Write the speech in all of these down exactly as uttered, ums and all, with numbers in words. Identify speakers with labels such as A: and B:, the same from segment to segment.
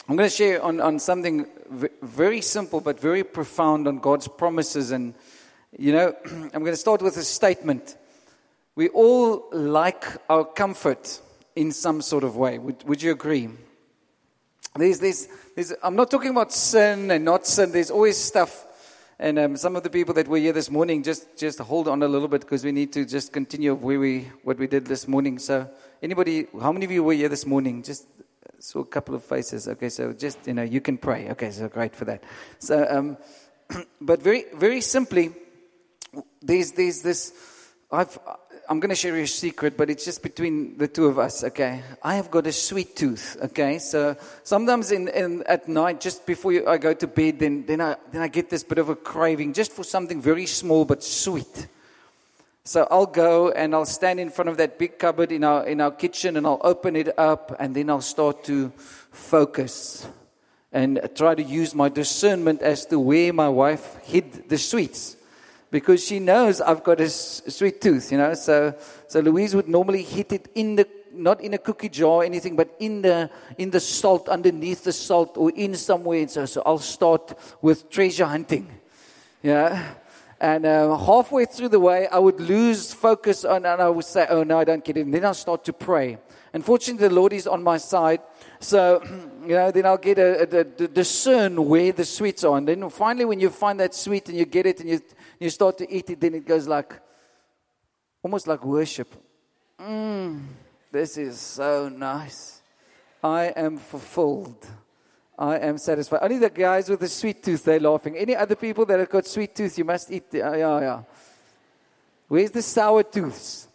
A: I'm going to share on, on something v- very simple but very profound on God's promises. And, you know, I'm going to start with a statement. We all like our comfort in some sort of way. Would, would you agree? There's, there's, there's, I'm not talking about sin and not sin. There's always stuff. And um, some of the people that were here this morning, just, just hold on a little bit because we need to just continue where we what we did this morning. So anybody, how many of you were here this morning? Just saw a couple of faces. Okay, so just, you know, you can pray. Okay, so great for that. So, um, but very, very simply, there's, there's this, I've, I'm going to share a secret, but it's just between the two of us, okay? I have got a sweet tooth, okay? So sometimes in, in at night, just before you, I go to bed, then then I then I get this bit of a craving just for something very small but sweet. So I'll go and I'll stand in front of that big cupboard in our in our kitchen and I'll open it up and then I'll start to focus and try to use my discernment as to where my wife hid the sweets. Because she knows I've got a sweet tooth, you know. So, so Louise would normally hit it in the, not in a cookie jar or anything, but in the in the salt, underneath the salt, or in somewhere. And so, so I'll start with treasure hunting, yeah. And uh, halfway through the way, I would lose focus on, and I would say, "Oh no, I don't get it." And then I'll start to pray. Unfortunately, the Lord is on my side. So, you know, then I'll get a, a, a discern where the sweets are. And then finally, when you find that sweet and you get it and you you start to eat it, then it goes like, almost like worship. Mm, this is so nice. I am fulfilled. I am satisfied. Only the guys with the sweet tooth, they're laughing. Any other people that have got sweet tooth, you must eat. The, uh, yeah, yeah. Where's the sour tooths?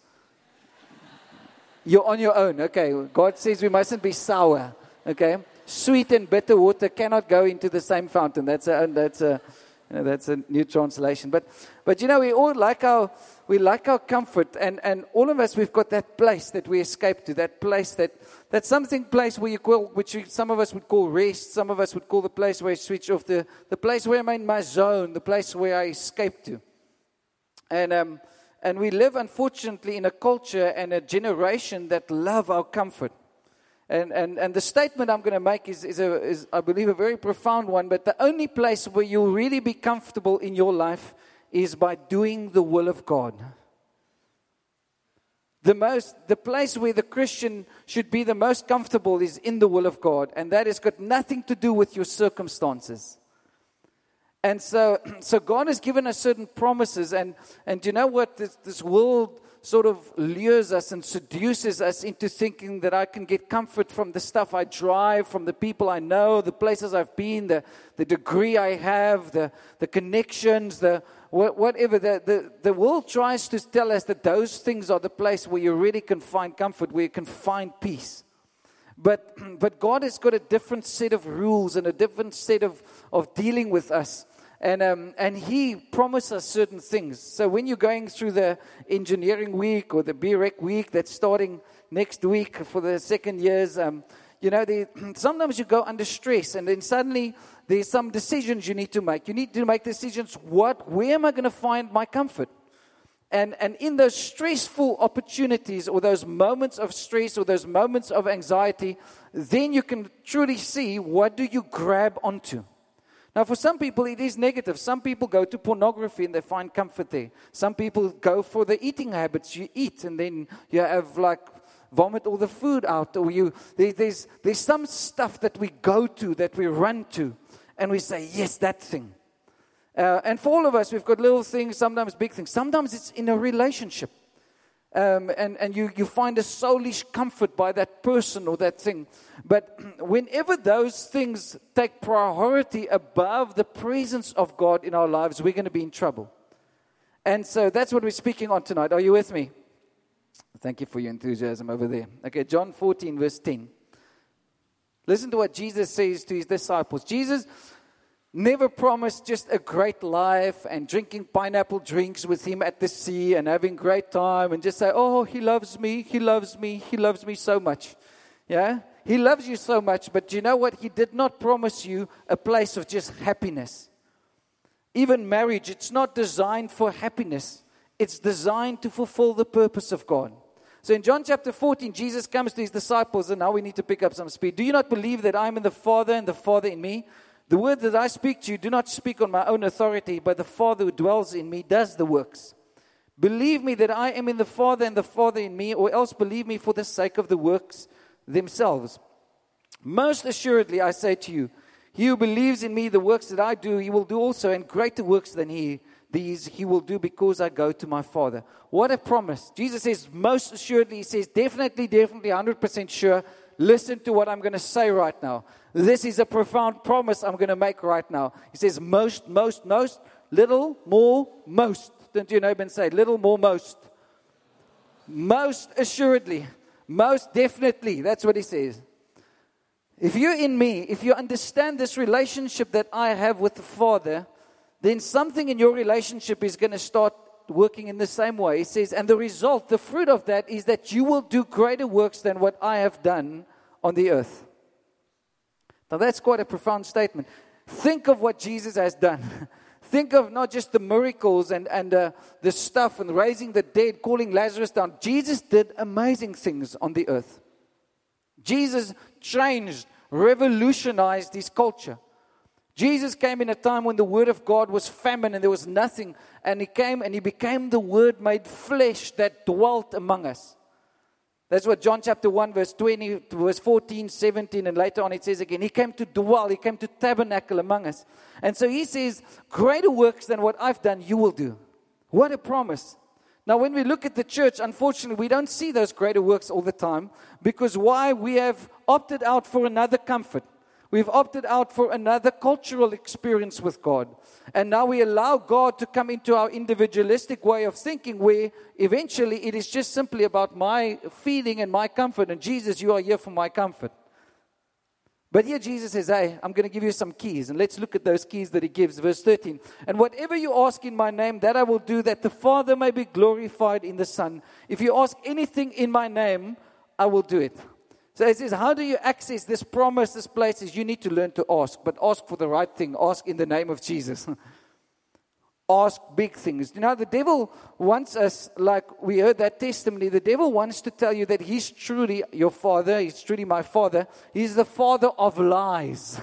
A: You're on your own. Okay. God says we mustn't be sour. Okay. Sweet and bitter water cannot go into the same fountain. That's a, that's a, you know, that's a new translation. But, but you know, we all like our, we like our comfort, and, and all of us, we've got that place that we escape to, that place that, that something place where you call, which you, some of us would call rest, some of us would call the place where I switch off, the, the place where I'm in my zone, the place where I escape to. And, um, And we live, unfortunately, in a culture and a generation that love our comfort. And and, and the statement I'm going to make is, is, a, is, I believe, a very profound one. But the only place where you'll really be comfortable in your life is by doing the will of God. The most, the place where the Christian should be the most comfortable is in the will of God. And that has got nothing to do with your circumstances. And so, so God has given us certain promises, and, and you know what? This, this world sort of lures us and seduces us into thinking that I can get comfort from the stuff I drive, from the people I know, the places I've been, the, the degree I have, the, the connections, the whatever. The, the, the world tries to tell us that those things are the place where you really can find comfort, where you can find peace. But but God has got a different set of rules and a different set of, of dealing with us. And um, and He promised us certain things. So when you're going through the engineering week or the B R E C week that's starting next week for the second years, um, you know, they, sometimes you go under stress, and then suddenly there's some decisions you need to make. You need to make decisions. What? Where am I going to find my comfort? And and in those stressful opportunities, or those moments of stress, or those moments of anxiety, then you can truly see, what do you grab onto? Now, for some people, it is negative. Some people go to pornography and they find comfort there. Some people go for the eating habits. You eat and then you have like vomit all the food out. Or you there, there's there's some stuff that we go to, that we run to, and we say, yes, that thing. Uh, and for all of us, we've got little things, sometimes big things. Sometimes it's in a relationship. Um, and, and you, you find a soulish comfort by that person or that thing. But whenever those things take priority above the presence of God in our lives, we're going to be in trouble. And so that's what we're speaking on tonight. Are you with me? Thank you for your enthusiasm over there. Okay, John fourteen, verse ten. Listen to what Jesus says to His disciples. Jesus never promised just a great life and drinking pineapple drinks with Him at the sea and having great time and just say, oh, He loves me, He loves me, He loves me so much. Yeah? He loves you so much, but you know what? He did not promise you a place of just happiness. Even marriage, it's not designed for happiness. It's designed to fulfill the purpose of God. So in John chapter fourteen, Jesus comes to his disciples, and now we need to pick up some speed. Do you not believe that I am in the Father and the Father in me? The word that I speak to you, do not speak on my own authority, but the Father who dwells in me does the works. Believe me that I am in the Father and the Father in me, or else believe me for the sake of the works themselves. Most assuredly, I say to you, he who believes in me, the works that I do, he will do also, and greater works than he, these he will do, because I go to my Father. What a promise. Jesus says, most assuredly, he says, definitely, definitely, one hundred percent sure. Listen to what I'm going to say right now. This is a profound promise I'm going to make right now. He says, most, most, most, little, more, most. Don't you know, and say, little, more, most. Most assuredly. Most definitely. That's what he says. If you're in me, if you understand this relationship that I have with the Father, then something in your relationship is going to start working in the same way. He says, and the result, the fruit of that is that you will do greater works than what I have done on the earth. Now that's quite a profound statement. Think of what Jesus has done. Think of not just the miracles and, and uh, the stuff and raising the dead, calling Lazarus down. Jesus did amazing things on the earth. Jesus changed, revolutionized his culture. Jesus came in a time when the Word of God was famine and there was nothing. And he came and he became the Word made flesh that dwelt among us. That's what John chapter one, verse twenty, verse fourteen, seventeen, and later on it says again. He came to dwell, he came to tabernacle among us. And so he says, greater works than what I've done, you will do. What a promise. Now, when we look at the church, unfortunately, we don't see those greater works all the time. Because why? We have opted out for another comfort. We've opted out for another cultural experience with God. And now we allow God to come into our individualistic way of thinking, where eventually it is just simply about my feeling and my comfort. And Jesus, you are here for my comfort. But here Jesus says, hey, I'm going to give you some keys. And let's look at those keys that he gives. Verse thirteen. And whatever you ask in my name, that I will do, that the Father may be glorified in the Son. If you ask anything in my name, I will do it. So it says, how do you access this promise, this place? Is you need to learn to ask. But ask for the right thing. Ask in the name of Jesus. Ask big things. You know, the devil wants us, like we heard that testimony, the devil wants to tell you that he's truly your father, he's truly my father. He's the father of lies.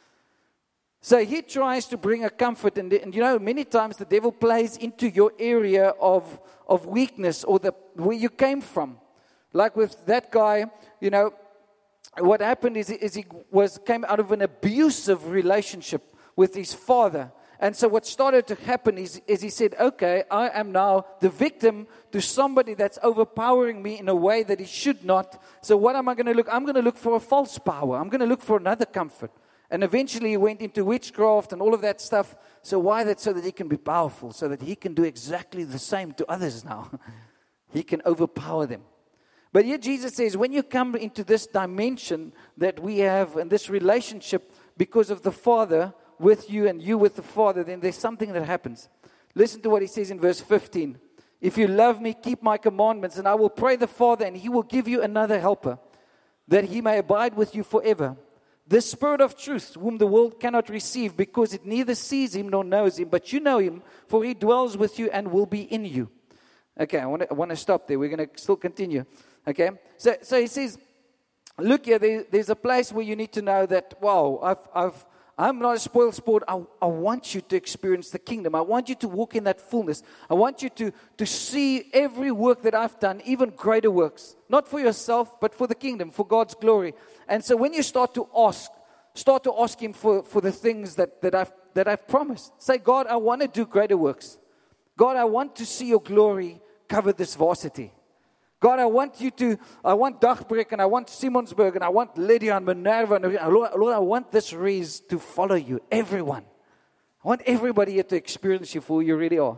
A: So he tries to bring a comfort. And, and you know, many times the devil plays into your area of, of weakness or the where you came from. Like with that guy, you know, what happened is, is he was came out of an abusive relationship with his father. And so what started to happen is, is he said, okay, I am now the victim to somebody that's overpowering me in a way that he should not. So what am I going to look? I'm going to look for a false power. I'm going to look for another comfort. And eventually he went into witchcraft and all of that stuff. So why that? So that he can be powerful, so that he can do exactly the same to others now. He can overpower them. But here Jesus says, when you come into this dimension that we have and this relationship because of the Father with you and you with the Father, then there's something that happens. Listen to what he says in verse fifteen. If you love me, keep my commandments, and I will pray the Father, and he will give you another helper, that he may abide with you forever. The Spirit of truth, whom the world cannot receive, because it neither sees him nor knows him, but you know him, for he dwells with you and will be in you. Okay, I want to, I want to stop there. We're going to still continue. Okay, so so he says, look here, there, there's a place where you need to know that, wow, I've, I've, I'm not a spoiled sport. I, I want you to experience the kingdom. I want you to walk in that fullness. I want you to, to see every work that I've done, even greater works. Not for yourself, but for the kingdom, for God's glory. And so when you start to ask, start to ask him for, for the things that, that, I've, that I've promised. Say, God, I want to do greater works. God, I want to see your glory cover this varsity. God, I want you to, I want Dagbreek and I want Simonsburg and I want Lydia and Minerva. And Lord, Lord, I want this race to follow you, everyone. I want everybody here to experience you for who you really are.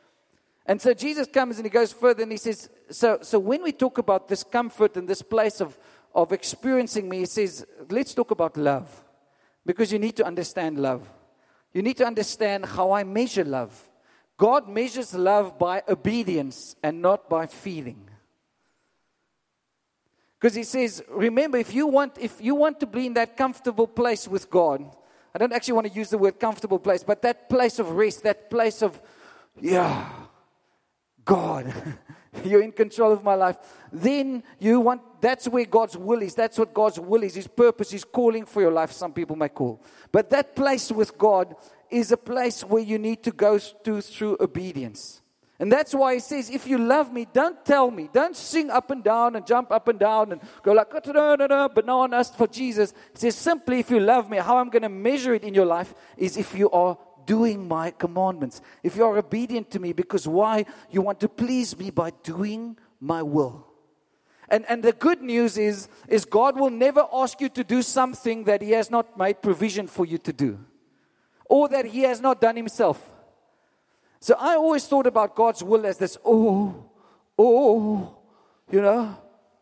A: And so Jesus comes and he goes further and he says, so, so when we talk about this comfort and this place of, of experiencing me, he says, let's talk about love. Because you need to understand love. You need to understand how I measure love. God measures love by obedience and not by feeling. Because he says, remember, if you want if you want to be in that comfortable place with God, I don't actually want to use the word comfortable place, but that place of rest, that place of, yeah, God, You're in control of my life. Then you want, that's where God's will is. That's what God's will is. His purpose, His calling for your life, some people may call. But that place with God is a place where you need to go to through obedience. And that's why He says, if you love me, don't tell me. Don't sing up and down and jump up and down and go like, bananas for Jesus. He says, simply, if you love me, how I'm going to measure it in your life is if you are doing my commandments. If you are obedient to me, because why? You want to please me by doing my will. And and the good news is, is God will never ask you to do something that He has not made provision for you to do. Or that He has not done Himself. So I always thought about God's will as this, oh, oh, you know,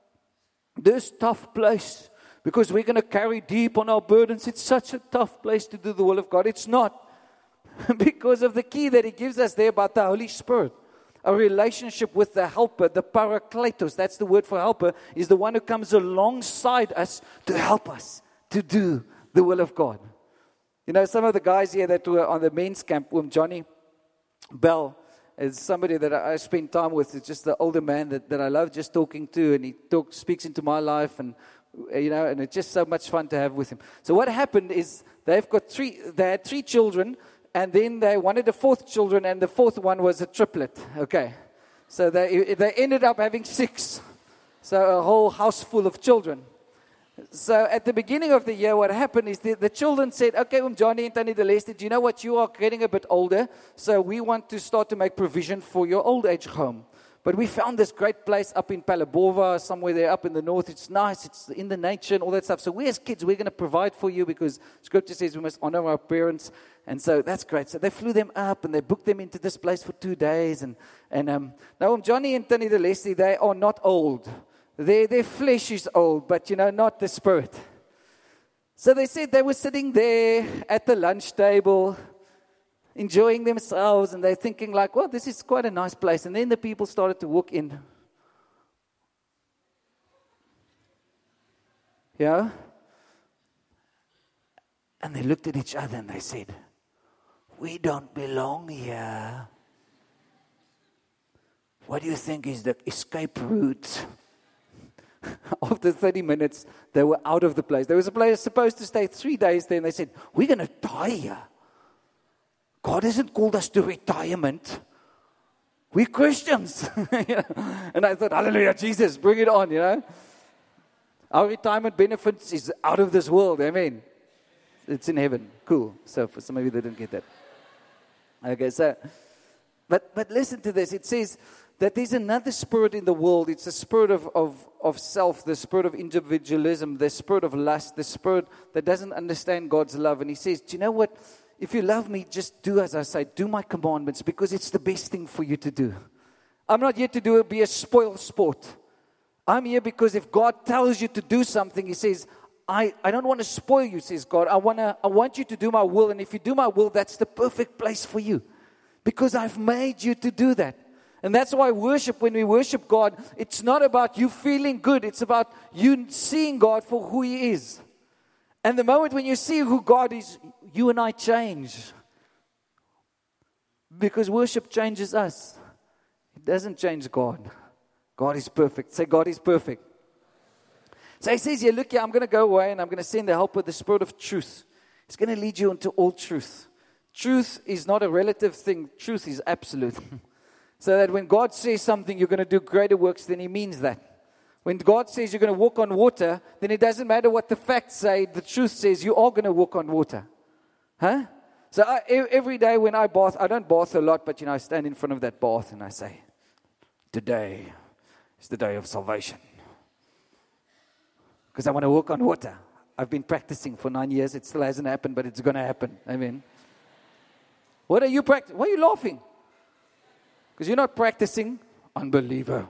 A: this tough place. Because we're going to carry deep on our burdens. It's such a tough place to do the will of God. It's not. Because of the key that He gives us there about the Holy Spirit. A relationship with the helper, the Parakletos, that's the word for helper, is the one who comes alongside us to help us to do the will of God. You know, some of the guys here that were on the men's camp, um, Johnny Bell is somebody that I, I spend time with. It's just the older man that, that I love just talking to, and he talks, speaks into my life, and you know, and it's just so much fun to have with him. So what happened is they've got three, they had three children. And then they wanted a fourth children, and the fourth one was a triplet. Okay. So they they ended up having six. So a whole house full of children. So at the beginning of the year, what happened is the, the children said, okay, um, Johnny and Tani Deleste, do you know what? You are getting a bit older, so we want to start to make provision for your old age home. But we found this great place up in Palabova, somewhere there up in the north. It's nice. It's in the nature and all that stuff. So we as kids, we're going to provide for you because Scripture says we must honor our parents. And so that's great. So they flew them up and they booked them into this place for two days. And and um, now um, Johnny and Tani Deleste, they are not old. Their, their flesh is old, but, you know, not the spirit. So they said they were sitting there at the lunch table, enjoying themselves, and they're thinking like, well, this is quite a nice place. And then the people started to walk in. Yeah? And they looked at each other and they said, we don't belong here. What do you think is the escape route? After thirty minutes, they were out of the place. There was a place supposed to stay three days there, and they said, we're going to die here. God hasn't called us to retirement. We're Christians. You know? And I thought, hallelujah, Jesus, bring it on, you know. Our retirement benefits is out of this world, amen. It's in heaven. Cool. So for some of you that didn't get that. Okay, so, but but listen to this. It says that there's another spirit in the world. It's a spirit of, of, of self, the spirit of individualism, the spirit of lust, the spirit that doesn't understand God's love. And He says, do you know what? If you love me, just do as I say. Do my commandments because it's the best thing for you to do. I'm not here to do it, be a spoil sport. I'm here because if God tells you to do something, He says, I, I don't want to spoil you, says God. I wanna I want you to do my will. And if you do my will, that's the perfect place for you. Because I've made you to do that. And that's why worship, when we worship God, it's not about you feeling good. It's about you seeing God for who He is. And the moment when you see who God is, you and I change. Because worship changes us. It doesn't change God. God is perfect. Say, God is perfect. So He says here, look here, I'm going to go away and I'm going to send the helper, the Spirit of truth. He's going to lead you into all truth. Truth is not a relative thing. Truth is absolute. So that when God says something, you're going to do greater works, then He means that. When God says you're going to walk on water, then it doesn't matter what the facts say. The truth says you are going to walk on water. Huh? So I, every day when I bath, I don't bath a lot, but you know, I stand in front of that bath and I say, today is the day of salvation. Because I want to walk on water. I've been practicing for nine years. It still hasn't happened, but it's going to happen. Amen. What are you practicing? Why are you laughing? Because you're not practicing. Unbeliever.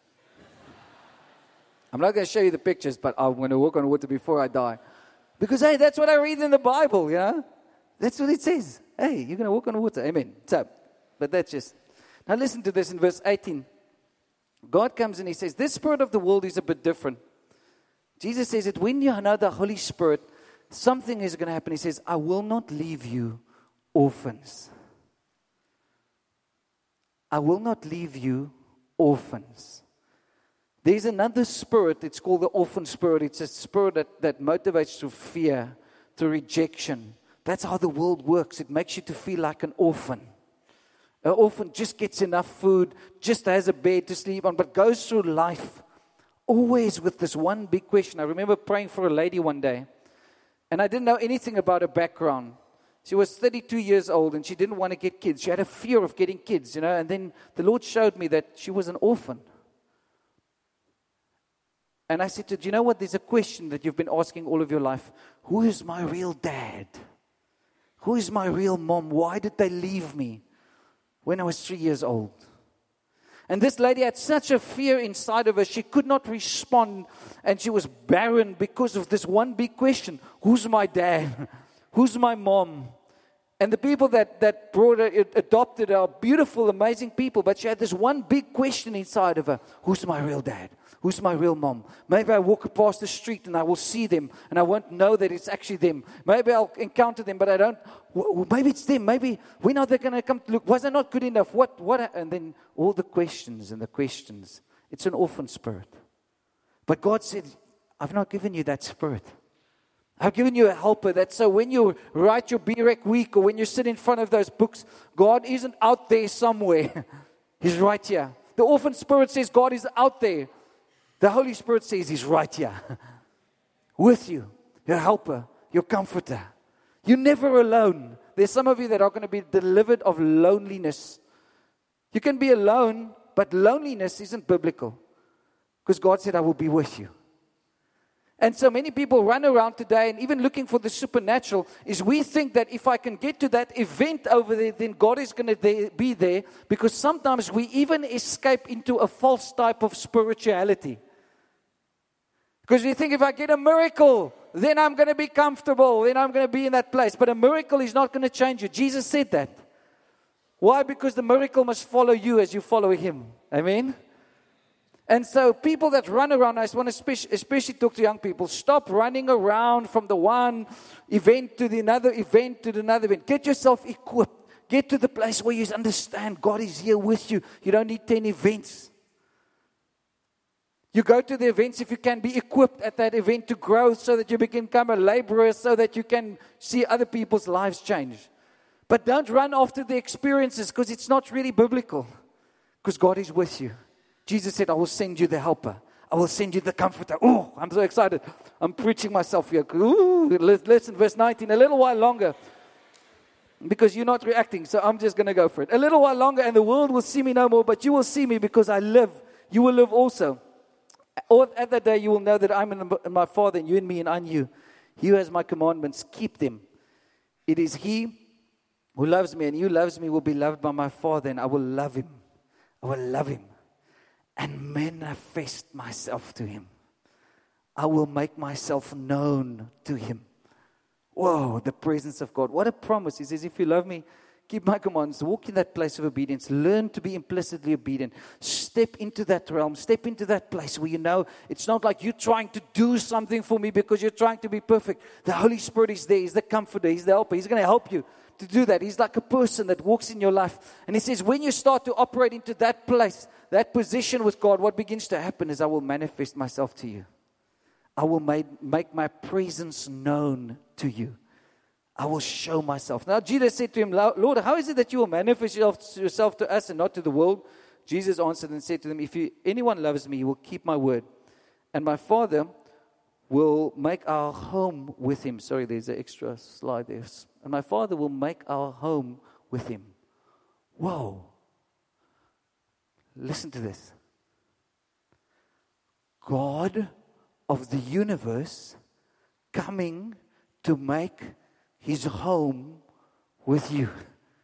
A: I'm not going to show you the pictures, but I'm going to walk on water before I die. Because, hey, that's what I read in the Bible, you know. That's what it says. Hey, you're going to walk on water. Amen. So, but that's just. Now listen to this in verse eighteen. God comes and He says, this spirit of the world is a bit different. Jesus says that when you know the Holy Spirit, something is going to happen. He says, I will not leave you orphans. I will not leave you orphans. There's another spirit, it's called the orphan spirit. It's a spirit that, that motivates through fear, through rejection. That's how the world works. It makes you to feel like an orphan. An orphan just gets enough food, just has a bed to sleep on, but goes through life always with this one big question. I remember praying for a lady one day, and I didn't know anything about her background. She was thirty-two years old, and she didn't want to get kids. She had a fear of getting kids, you know, and then the Lord showed me that she was an orphan. And I said to her, do you know what? There's a question that you've been asking all of your life. Who is my real dad? Who is my real mom? Why did they leave me when I was three years old? And this lady had such a fear inside of her, she could not respond, and she was barren because of this one big question. Who's my dad? Who's my mom? And the people that, that brought her, adopted her, are beautiful, amazing people, but she had this one big question inside of her. Who's my real dad? Who's my real mom? Maybe I walk past the street and I will see them and I won't know that it's actually them. Maybe I'll encounter them, but I don't. Well, maybe it's them. Maybe we know they're going to come to look. Was I not good enough? What? What? And then all the questions and the questions. It's an orphan spirit. But God said, I've not given you that spirit. I've given you a helper. That so when you write your B R E C week or when you sit in front of those books, God isn't out there somewhere. He's right here. The orphan spirit says God is out there. The Holy Spirit says He's right here with you, your helper, your comforter. You're never alone. There's some of you that are going to be delivered of loneliness. You can be alone, but loneliness isn't biblical. Because God said, I will be with you. And so many people run around today and even looking for the supernatural is we think that if I can get to that event over there, then God is going to be there. Because sometimes we even escape into a false type of spirituality. Because we think if I get a miracle, then I'm going to be comfortable. Then I'm going to be in that place. But a miracle is not going to change you. Jesus said that. Why? Because the miracle must follow you as you follow Him. Amen? And so people that run around, I just want to especially, especially talk to young people. Stop running around from the one event to the another event to the another event. Get yourself equipped. Get to the place where you understand God is here with you. You don't need ten events. You go to the events if you can be equipped at that event to grow so that you become a laborer, so that you can see other people's lives change. But don't run after the experiences because it's not really biblical. Because God is with you. Jesus said, I will send you the helper. I will send you the comforter. Oh, I'm so excited. I'm preaching myself here. Ooh, listen, verse nineteen, a little while longer. Because you're not reacting, so I'm just going to go for it. A little while longer and the world will see me no more, but you will see me because I live. You will live also. Or at that day you will know that I'm in my Father and you in me and I in you. He who has my commandments, keep them. It is He who loves me and He who loves me will be loved by my Father and I will love Him. I will love Him and manifest myself to Him. I will make myself known to Him. Whoa, the presence of God. What a promise. He says, if you love me, keep my commands, walk in that place of obedience, learn to be implicitly obedient, step into that realm, step into that place where you know it's not like you're trying to do something for me because you're trying to be perfect. The Holy Spirit is there, He's the comforter, He's the helper, He's going to help you to do that. He's like a person that walks in your life. And He says, when you start to operate into that place, that position with God, what begins to happen is I will manifest myself to you. I will make, make my presence known to you. I will show myself. Now, Judas said to him, Lord, how is it that you will manifest yourself to us and not to the world? Jesus answered and said to them, if you, anyone loves me, he will keep my word. And my Father will make our home with him. Sorry, there's an extra slide there. And my Father will make our home with him. Whoa. Listen to this. God of the universe coming to make His home with you.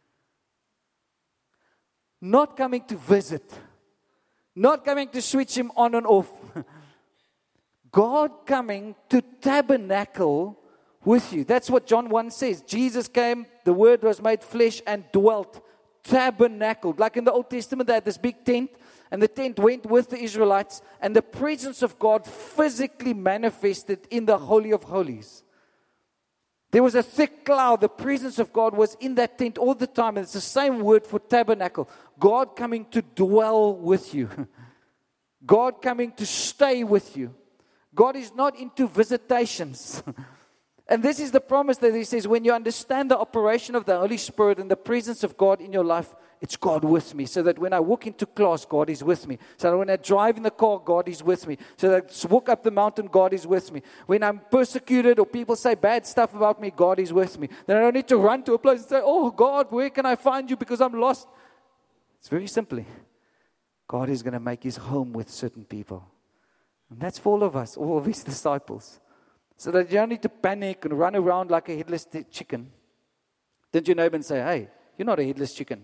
A: Not coming to visit. Not coming to switch Him on and off. God coming to tabernacle with you. That's what John one says. Jesus came, the Word was made flesh and dwelt. Tabernacled. Like in the Old Testament, they had this big tent. And the tent went with the Israelites. And the presence of God physically manifested in the Holy of Holies. There was a thick cloud. The presence of God was in that tent all the time. And it's the same word for tabernacle. God coming to dwell with you. God coming to stay with you. God is not into visitations. And this is the promise that He says, when you understand the operation of the Holy Spirit and the presence of God in your life, it's God with me. So that when I walk into class, God is with me. So that when I drive in the car, God is with me. So that I walk up the mountain, God is with me. When I'm persecuted or people say bad stuff about me, God is with me. Then I don't need to run to a place and say, oh God, where can I find you because I'm lost? It's very simply, God is going to make His home with certain people. And that's for all of us, all of His disciples. So that you don't need to panic and run around like a headless t- chicken. Turn to your neighbor and say, hey, you're not a headless chicken.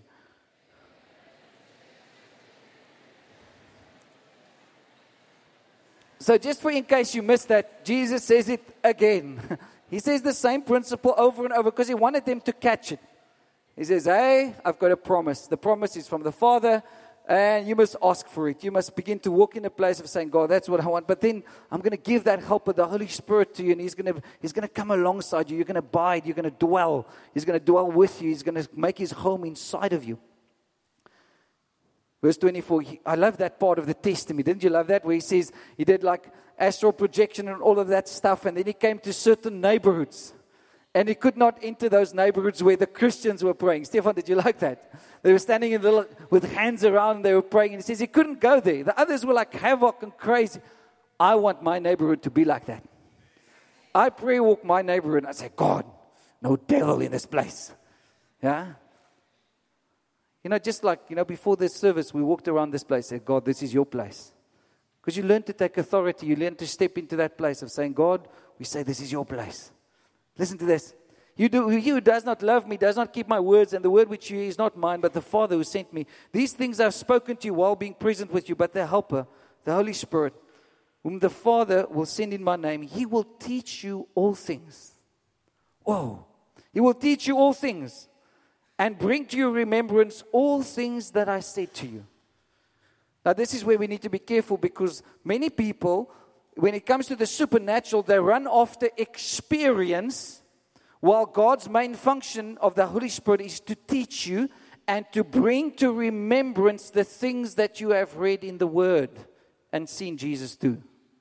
A: So just for in case you missed that, Jesus says it again. He says the same principle over and over because He wanted them to catch it. He says, hey, I've got a promise. The promise is from the Father. And you must ask for it. You must begin to walk in a place of saying, God, that's what I want. But then I'm going to give that helper, the Holy Spirit, to you. And He's going to He's going to come alongside you. You're going to abide. You're going to dwell. He's going to dwell with you. He's going to make His home inside of you. Verse twenty-four, he, I love that part of the testimony. Didn't you love that? Where He says He did like astral projection and all of that stuff. And then He came to certain neighborhoods. And He could not enter those neighborhoods where the Christians were praying. Stefan, did you like that? They were standing in little, with hands around and they were praying. And He says He couldn't go there. The others were like havoc and crazy. I want my neighborhood to be like that. I pray walk my neighborhood and I say, God, no devil in this place. Yeah? You know, just like, you know, before this service, we walked around this place and said, God, this is your place. Because you learn to take authority. You learn to step into that place of saying, God, we say this is your place. Listen to this. You do, he who does not love me does not keep my words, and the word which you hear is not mine, but the Father who sent me. These things I have spoken to you while being present with you, but the Helper, the Holy Spirit, whom the Father will send in my name, He will teach you all things. Whoa. He will teach you all things and bring to your remembrance all things that I said to you. Now this is where we need to be careful, because many people, when it comes to the supernatural, they run after experience, while God's main function of the Holy Spirit is to teach you and to bring to remembrance the things that you have read in the Word and seen Jesus do.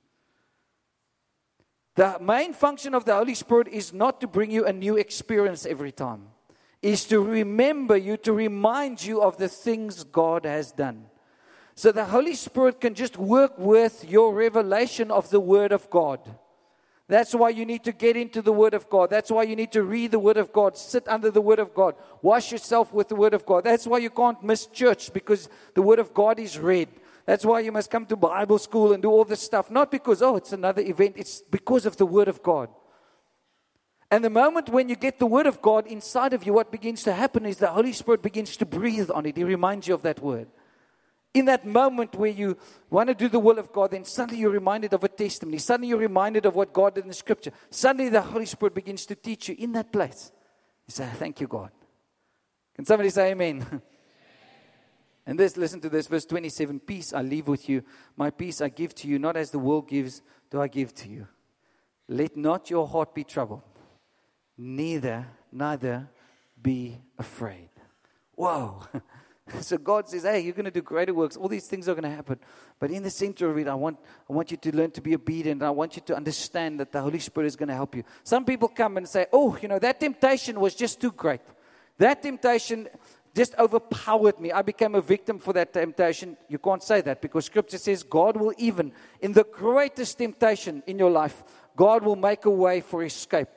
A: The main function of the Holy Spirit is not to bring you a new experience every time. It's to remember you, to remind you of the things God has done. So the Holy Spirit can just work with your revelation of the Word of God. That's why you need to get into the Word of God. That's why you need to read the Word of God. Sit under the Word of God. Wash yourself with the Word of God. That's why you can't miss church, because the Word of God is read. That's why you must come to Bible school and do all this stuff. Not because, oh, it's another event. It's because of the Word of God. And the moment when you get the Word of God inside of you, what begins to happen is the Holy Spirit begins to breathe on it. He reminds you of that Word. In that moment where you want to do the will of God, then suddenly you're reminded of a testimony. Suddenly you're reminded of what God did in the Scripture. Suddenly the Holy Spirit begins to teach you in that place. You say, thank you, God. Can somebody say amen? Amen. And this, listen to this, verse twenty-seven. Peace I leave with you. My peace I give to you. Not as the world gives, do I give to you. Let not your heart be troubled. Neither, neither be afraid. Whoa. So God says, hey, you're going to do greater works. All these things are going to happen. But in the center of it, I want, I want you to learn to be obedient. I want you to understand that the Holy Spirit is going to help you. Some people come and say, oh, you know, that temptation was just too great. That temptation just overpowered me. I became a victim for that temptation. You can't say that, because Scripture says God will, even in the greatest temptation in your life, God will make a way for escape.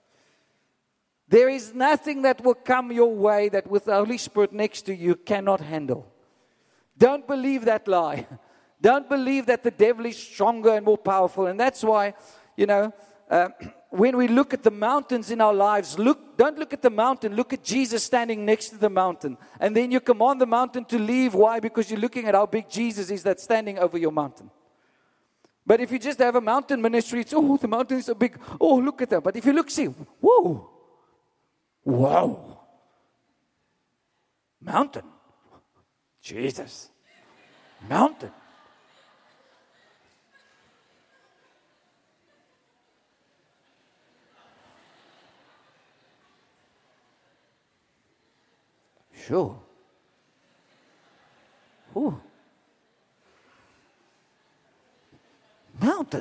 A: There is nothing that will come your way that with the Holy Spirit next to you cannot handle. Don't believe that lie. Don't believe that the devil is stronger and more powerful. And that's why, you know, uh, when we look at the mountains in our lives, look, don't look at the mountain, look at Jesus standing next to the mountain. And then you command the mountain to leave. Why? Because you're looking at how big Jesus is that's standing over your mountain. But if you just have a mountain ministry, it's, oh, the mountain is so big. Oh, look at that. But if you look, see, whoa. Wow. Mountain. Jesus. Mountain. Sure. Ooh. Mountain.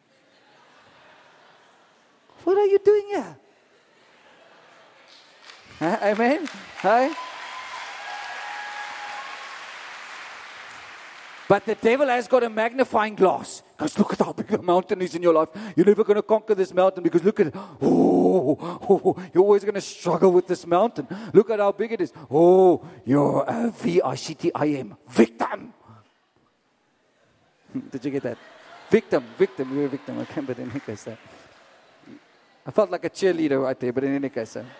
A: What are you doing here? Huh? Amen? Hi. But the devil has got a magnifying glass. Because look at how big the mountain is in your life. You're never going to conquer this mountain because look at it. Oh, oh, you're always going to struggle with this mountain. Look at how big it is. Oh, you're a V I C T I M. Victim. Did you get that? Victim, victim. You're a victim. Okay, but in any case, uh, I felt like a cheerleader right there, but in any case. Uh,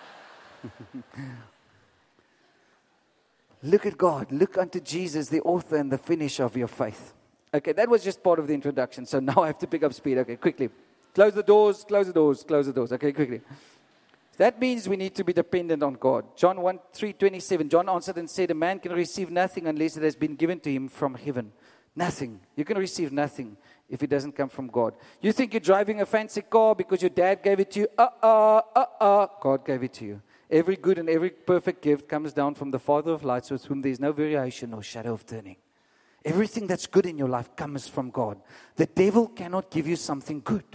A: Look at God. Look unto Jesus, the author and the finisher of your faith. Okay, that was just part of the introduction. So now I have to pick up speed. Okay, quickly. Close the doors, close the doors, close the doors. Okay, quickly. That means we need to be dependent on God. John one, three, twenty-seven. John answered and said, a man can receive nothing unless it has been given to him from heaven. Nothing. You can receive nothing if it doesn't come from God. You think you're driving a fancy car because your dad gave it to you. Uh-uh, uh-uh. God gave it to you. Every good and every perfect gift comes down from the Father of lights, with whom there is no variation or shadow of turning. Everything that's good in your life comes from God. The devil cannot give you something good.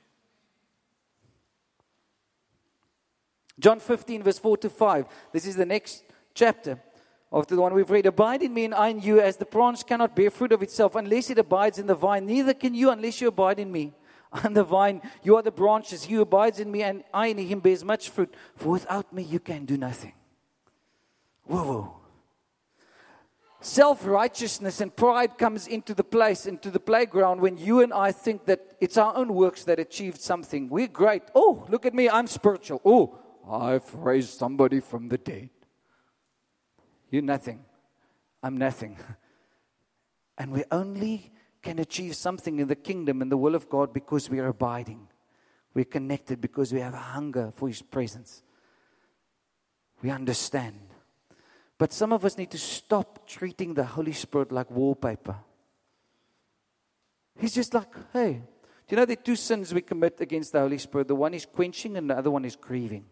A: John fifteen, verse four to five. This is the next chapter after the one we've read. Abide in me and I in you, as the branch cannot bear fruit of itself unless it abides in the vine. Neither can you unless you abide in me. I am the vine, you are the branches. He who abides in me and I in him bears much fruit. For without me you can do nothing. Whoa, whoa. Self-righteousness and pride comes into the place, into the playground when you and I think that it's our own works that achieved something. We're great. Oh, look at me, I'm spiritual. Oh, I've raised somebody from the dead. You're nothing. I'm nothing. And we only can achieve something in the kingdom and the will of God because we are abiding. We're connected because we have a hunger for His presence. We understand. But some of us need to stop treating the Holy Spirit like wallpaper. He's just like, hey, do you know there are two sins we commit against the Holy Spirit? The one is quenching and the other one is grieving.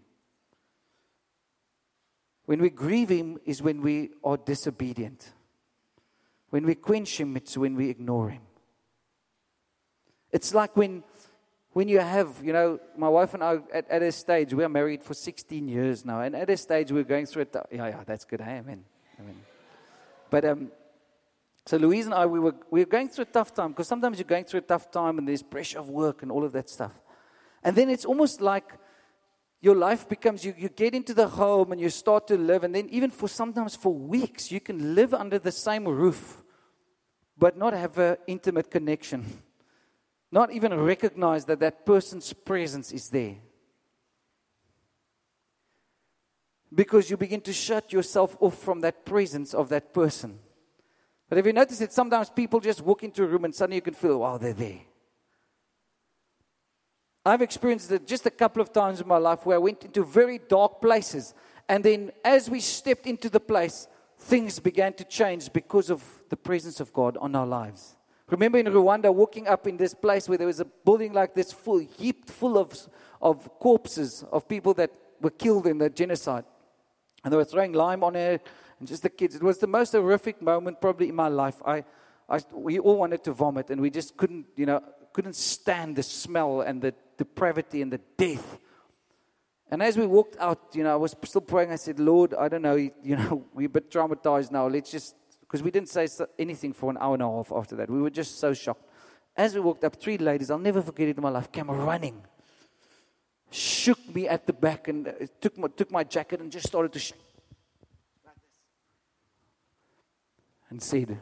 A: When we grieve Him is when we are disobedient. When we quench Him, it's when we ignore Him. It's like when when you have, you know, my wife and I, at, at a stage, we are married for sixteen years now, and at a stage we're going through it. Yeah, yeah, that's good. Hey, amen. Amen. But, um, so Louise and I, we were, we were going through a tough time, because sometimes you're going through a tough time, and there's pressure of work and all of that stuff. And then it's almost like your life becomes, you, you get into the home and you start to live, and then even for sometimes for weeks, you can live under the same roof, but not have an intimate connection. Not even recognize that that person's presence is there. Because you begin to shut yourself off from that presence of that person. But have you noticed that sometimes people just walk into a room and suddenly you can feel, wow, they're there. I've experienced it just a couple of times in my life where I went into very dark places. And then as we stepped into the place, things began to change because of the presence of God on our lives. Remember in Rwanda, walking up in this place where there was a building like this, full, heaped full of, of corpses of people that were killed in the genocide. And they were throwing lime on it, and just the kids. It was the most horrific moment probably in my life. I, I, we all wanted to vomit, and we just couldn't, you know, couldn't stand the smell and the depravity and the death. And as we walked out, you know, I was still praying. I said, Lord, I don't know, you know, we're a bit traumatized now. Let's just, because we didn't say anything for an hour and a half after that. We were just so shocked. As we walked up, three ladies, I'll never forget it in my life, came running, shook me at the back, and took my, took my jacket and just started to shake like this. And said,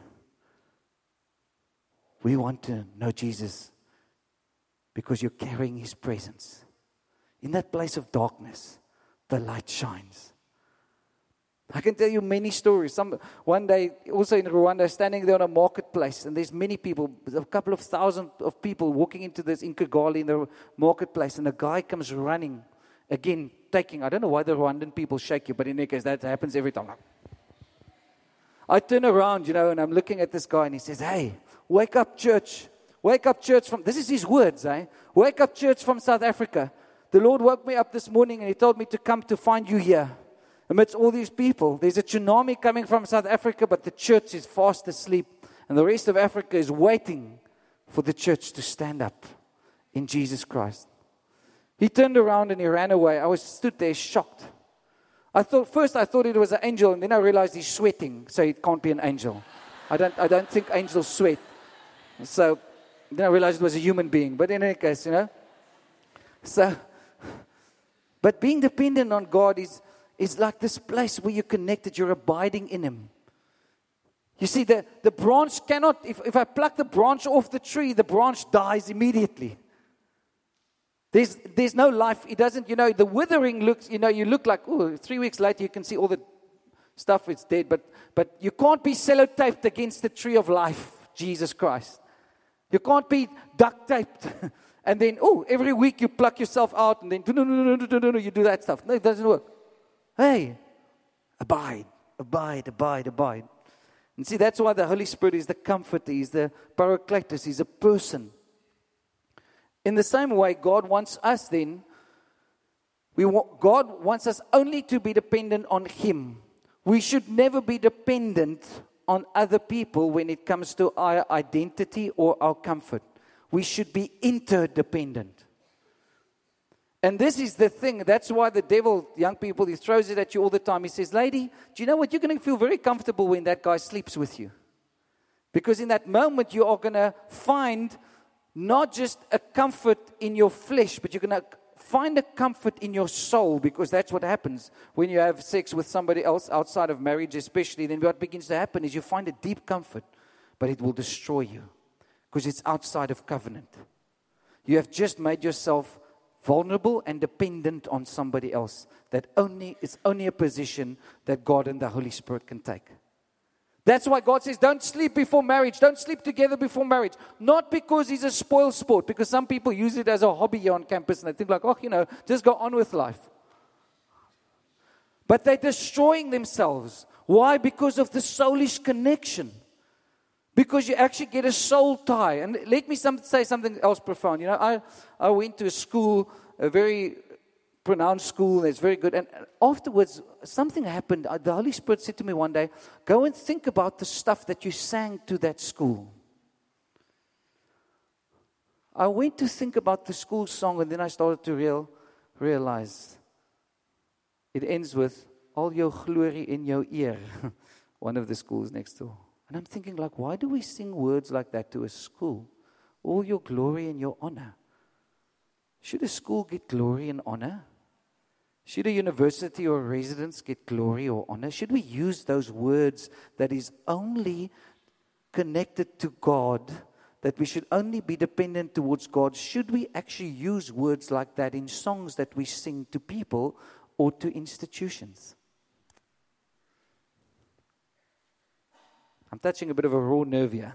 A: we want to know Jesus because you're carrying His presence. In that place of darkness, the light shines. I can tell you many stories. Some one day, also in Rwanda, standing there on a marketplace, and there's many people, a couple of thousand of people walking into this in Kigali in the marketplace, and a guy comes running, again, taking, I don't know why the Rwandan people shake you, but in any case, that happens every time. I turn around, you know, and I'm looking at this guy, and he says, hey, wake up, church. Wake up, church from, this is his words, eh? Wake up, church from South Africa. The Lord woke me up this morning, and He told me to come to find you here. amidst all these people. There's a tsunami coming from South Africa, but the church is fast asleep. And the rest of Africa is waiting for the church to stand up in Jesus Christ. He turned around and he ran away. I was stood there shocked. I thought, first I thought it was an angel, and then I realized he's sweating, so it can't be an angel. I don't, I don't think angels sweat. So then I realized it was a human being. But in any case, you know. So, but being dependent on God is, is like this place where you're connected, you're abiding in Him. You see, the, the branch cannot, if, if I pluck the branch off the tree, the branch dies immediately. There's, there's no life. It doesn't, you know, the withering looks, you know, you look like, oh, three weeks later you can see all the stuff, it's dead. But, but you can't be sellotaped against the tree of life, Jesus Christ. You can't be duct taped. And then, oh, every week you pluck yourself out and then, no, no, no, no, no, no, you do that stuff. No, it doesn't work. Hey, abide, abide, abide, abide. And see, that's why the Holy Spirit is the comforter, He's the Paracletus, He's a person. In the same way, God wants us then, we want, God wants us only to be dependent on Him. We should never be dependent on other people when it comes to our identity or our comfort. We should be interdependent. And this is the thing. That's why the devil, young people, he throws it at you all the time. He says, lady, do you know what? You're going to feel very comfortable when that guy sleeps with you. Because in that moment, you are going to find not just a comfort in your flesh, but you're going to find a comfort in your soul, because that's what happens when you have sex with somebody else outside of marriage, especially. Then what begins to happen is you find a deep comfort, but it will destroy you because it's outside of covenant. You have just made yourself vulnerable and dependent on somebody else. That only it's only a position that God and the Holy Spirit can take. That's why God says, don't sleep before marriage. Don't sleep together before marriage. Not because He's a spoil sport, because some people use it as a hobby here on campus and they think like, oh, you know, just go on with life. But they're destroying themselves. Why? Because of the soulish connection. Because you actually get a soul tie. And let me some, say something else profound. You know, I, I went to a school, a very pronounced school, that's very good. And afterwards, something happened. The Holy Spirit said to me one day, go and think about the stuff that you sang to that school. I went to think about the school song, and then I started to real, realize it ends with, all your glory in your ear. One of the schools next door. And I'm thinking, like, why do we sing words like that to a school? All your glory and your honor. Should a school get glory and honor? Should a university or a residence get glory or honor? Should we use those words that is only connected to God, that we should only be dependent towards God? Should we actually use words like that in songs that we sing to people or to institutions? I'm touching a bit of a raw nerve here.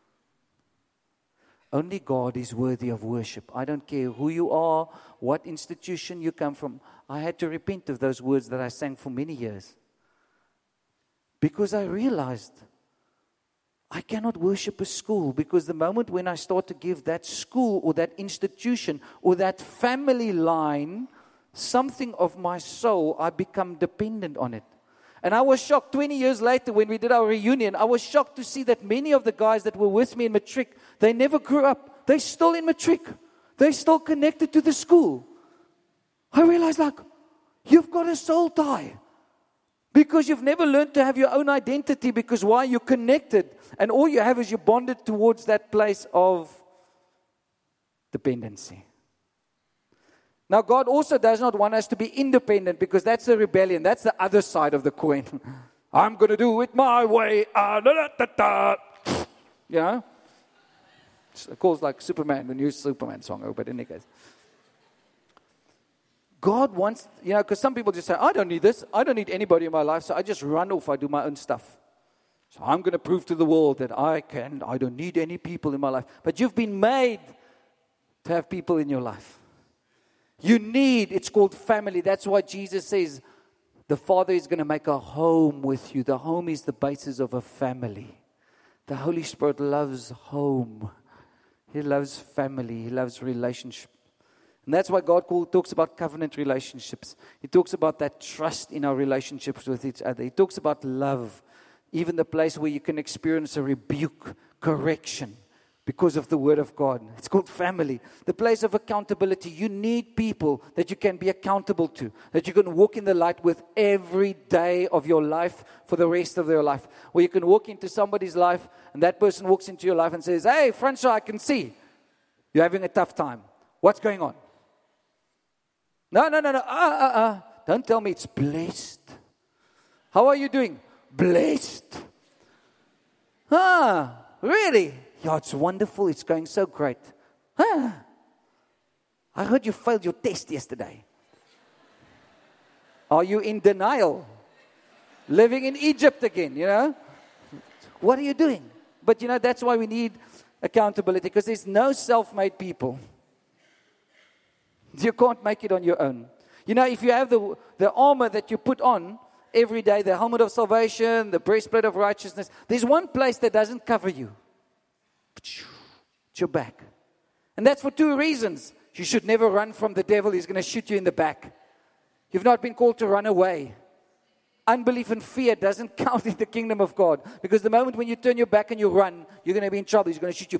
A: Only God is worthy of worship. I don't care who you are, what institution you come from. I had to repent of those words that I sang for many years. Because I realized I cannot worship a school. Because the moment when I start to give that school or that institution or that family line something of my soul, I become dependent on it. And I was shocked twenty years later when we did our reunion. I was shocked to see that many of the guys that were with me in matric, they never grew up. They're still in matric. They're still connected to the school. I realized, like, you've got a soul tie. Because you've never learned to have your own identity. Because why? You're connected. And all you have is you're bonded towards that place of dependency. Now, God also does not want us to be independent, because that's a rebellion. That's the other side of the coin. I'm going to do it my way. Ah, da, da, da, da. You know? It calls like Superman, the new Superman song. But in any case. God wants, you know, because some people just say, I don't need this. I don't need anybody in my life. So I just run off. I do my own stuff. So I'm going to prove to the world that I can. I don't need any people in my life. But you've been made to have people in your life. You need, it's called family. That's why Jesus says the Father is going to make a home with you. The home is the basis of a family. The Holy Spirit loves home. He loves family. He loves relationship. And that's why God call, talks about covenant relationships. He talks about that trust in our relationships with each other. He talks about love, even the place where you can experience a rebuke, correction, because of the Word of God. It's called family. The place of accountability. You need people that you can be accountable to, that you can walk in the light with every day of your life for the rest of their life. Where you can walk into somebody's life and that person walks into your life and says, hey, Francois, I can see you're having a tough time. What's going on? No, no, no, no. Ah, ah, ah. Don't tell me it's blessed. How are you doing? Blessed. Ah, really? Yeah, it's wonderful. It's going so great. Huh? I heard you failed your test yesterday. Are you in denial? Living in Egypt again, you know? What are you doing? But, you know, that's why we need accountability, because there's no self-made people. You can't make it on your own. You know, if you have the, the armor that you put on every day, the helmet of salvation, the breastplate of righteousness, there's one place that doesn't cover you. It's your back. And that's for two reasons. You should never run from the devil. He's going to shoot you in the back. You've not been called to run away. Unbelief and fear doesn't count in the kingdom of God. Because the moment when you turn your back and you run, you're going to be in trouble. He's going to shoot you.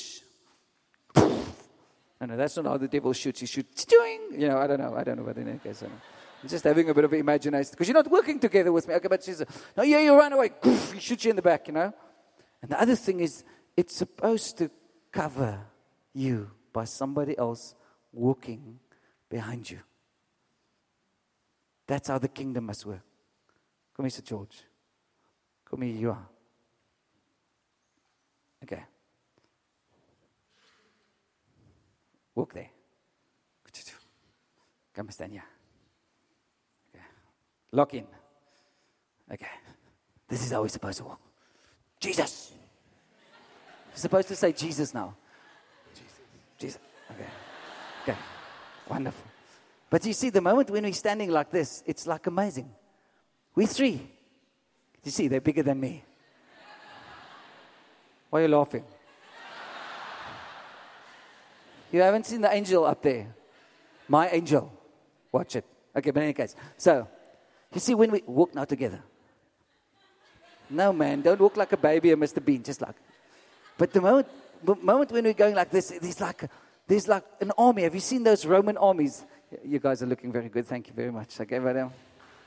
A: No, no, that's not how the devil shoots. He shoots. You know, I don't know. I don't know. But in any case, I don't know. I'm just having a bit of imagination. Because you're not working together with me. Okay, but she says, no, yeah, you run away. He shoots you in the back, you know. And the other thing is, it's supposed to cover you by somebody else walking behind you. That's how the kingdom must work. Come here, Sir George. Come here, you are. Okay. Walk there. Come stand here. Okay. Lock in. Okay. This is how we're supposed to walk. Jesus. You're supposed to say Jesus now. Jesus. Jesus. Okay. Okay. Wonderful. But you see, the moment when we're standing like this, it's like amazing. We three. You see, they're bigger than me. Why are you laughing? You haven't seen the angel up there. My angel. Watch it. Okay, but in any case. So, you see, when we walk now together. No, man, don't walk like a baby or Mister Bean, just like. But the moment, the moment when we're going like this, there's like, there's like an army. Have you seen those Roman armies? You guys are looking very good. Thank you very much. Okay, but um,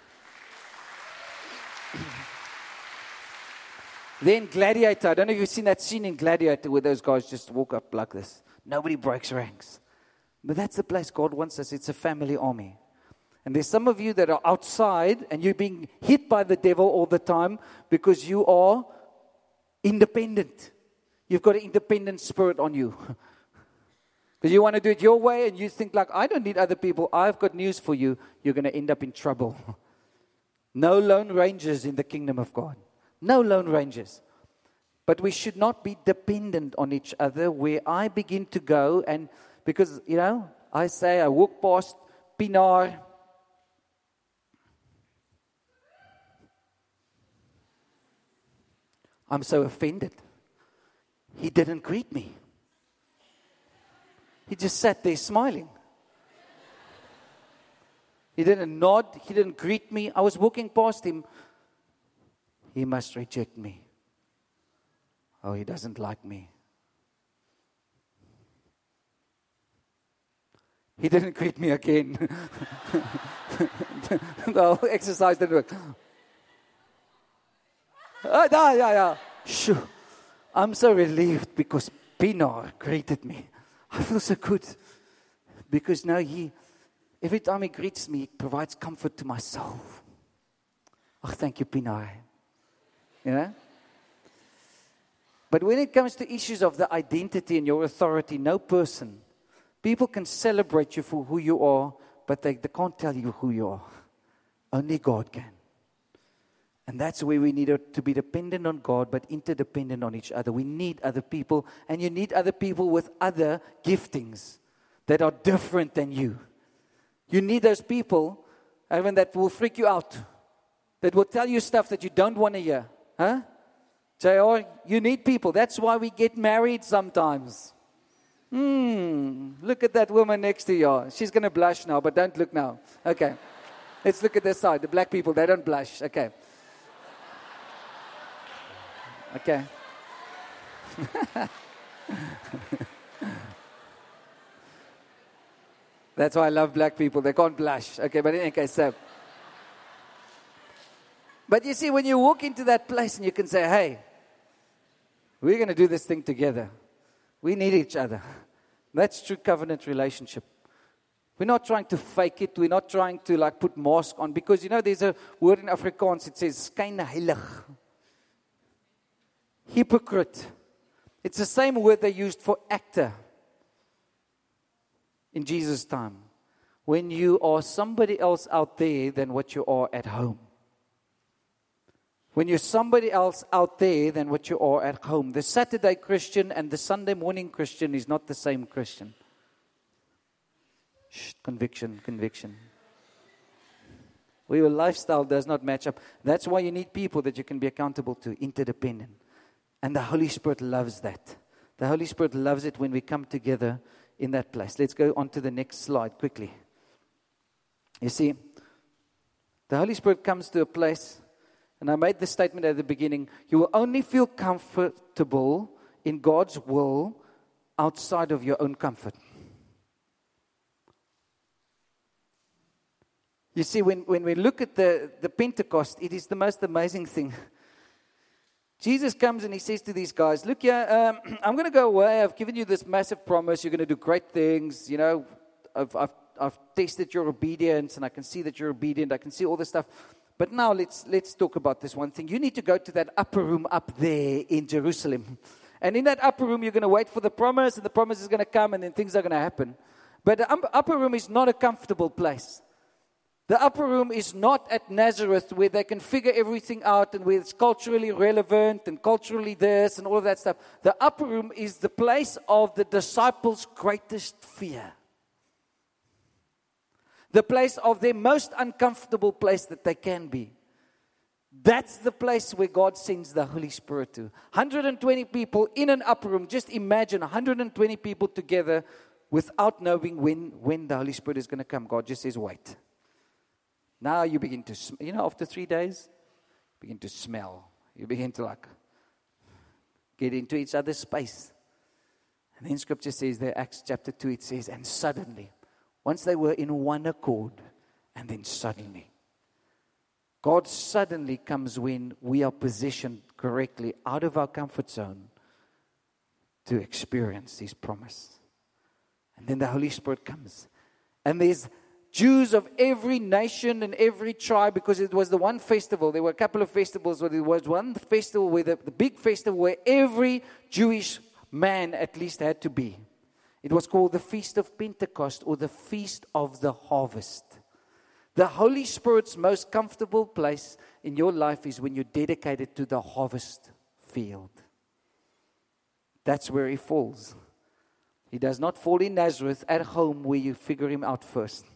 A: then Gladiator. I don't know if you've seen that scene in Gladiator where those guys just walk up like this. Nobody breaks ranks. But that's the place God wants us. It's a family army. And there's some of you that are outside and you're being hit by the devil all the time because you are independent. You've got an independent spirit on you. Because you want to do it your way and you think like, I don't need other people. I've got news for you. You're going to end up in trouble. No lone rangers in the kingdom of God. No lone rangers. But we should not be dependent on each other where I begin to go and because, you know, I say I walk past Pinar. I'm so offended. He didn't greet me. He just sat there smiling. He didn't nod. He didn't greet me. I was walking past him. He must reject me. Oh, he doesn't like me. He didn't greet me again. The whole exercise didn't work. Oh, yeah, yeah, yeah. Shoo. I'm so relieved because Pinar greeted me. I feel so good. Because now he, every time he greets me, he provides comfort to my soul. Oh, thank you, Pinar. You know? But when it comes to issues of the identity and your authority, no person, people can celebrate you for who you are, but they, they can't tell you who you are. Only God can. And that's where we need to be dependent on God, but interdependent on each other. We need other people, and you need other people with other giftings that are different than you. You need those people, even that will freak you out, that will tell you stuff that you don't want to hear. Huh? J R, you need people. That's why we get married sometimes. Hmm, look at that woman next to you. She's going to blush now, but don't look now. Okay. Let's look at this side. The black people, they don't blush. Okay. Okay. That's why I love black people. They can't blush. Okay, but in any case, so. But you see, when you walk into that place and you can say, hey, we're going to do this thing together. We need each other. That's true covenant relationship. We're not trying to fake it. We're not trying to like put mask on. Because, you know, there's a word in Afrikaans. It says, skyn heilig. Hypocrite. It's the same word they used for actor in Jesus' time. When you are somebody else out there than what you are at home. When you're somebody else out there than what you are at home. The Saturday Christian and the Sunday morning Christian is not the same Christian. Shh, conviction, conviction. Well, your lifestyle does not match up. That's why you need people that you can be accountable to, interdependent. And the Holy Spirit loves that. The Holy Spirit loves it when we come together in that place. Let's go on to the next slide quickly. You see, the Holy Spirit comes to a place, and I made this statement at the beginning, you will only feel comfortable in God's will outside of your own comfort. You see, when, when we look at the, the Pentecost, it is the most amazing thing. Jesus comes and he says to these guys, look here, um, I'm going to go away. I've given you this massive promise. You're going to do great things. You know, I've, I've, I've tested your obedience and I can see that you're obedient. I can see all this stuff. But now let's, let's talk about this one thing. You need to go to that upper room up there in Jerusalem. And in that upper room, you're going to wait for the promise, and the promise is going to come, and then things are going to happen. But the upper room is not a comfortable place. The upper room is not at Nazareth where they can figure everything out and where it's culturally relevant and culturally this and all of that stuff. The upper room is the place of the disciples' greatest fear. The place of their most uncomfortable place that they can be. That's the place where God sends the Holy Spirit to. one hundred twenty people in an upper room. Just imagine one hundred twenty people together without knowing when, when the Holy Spirit is going to come. God just says, wait. Now you begin to, sm- you know, after three days, you begin to smell. You begin to like get into each other's space. And then Scripture says there, Acts chapter two, it says, and suddenly, once they were in one accord, and then suddenly, God suddenly comes when we are positioned correctly out of our comfort zone to experience His promise. And then the Holy Spirit comes. And there's Jews of every nation and every tribe, because it was the one festival. There were a couple of festivals, but it was one festival where the, the big festival where every Jewish man at least had to be. It was called the Feast of Pentecost, or the Feast of the Harvest. The Holy Spirit's most comfortable place in your life is when you're dedicated to the harvest field. That's where He falls. He does not fall in Nazareth at home where you figure Him out first.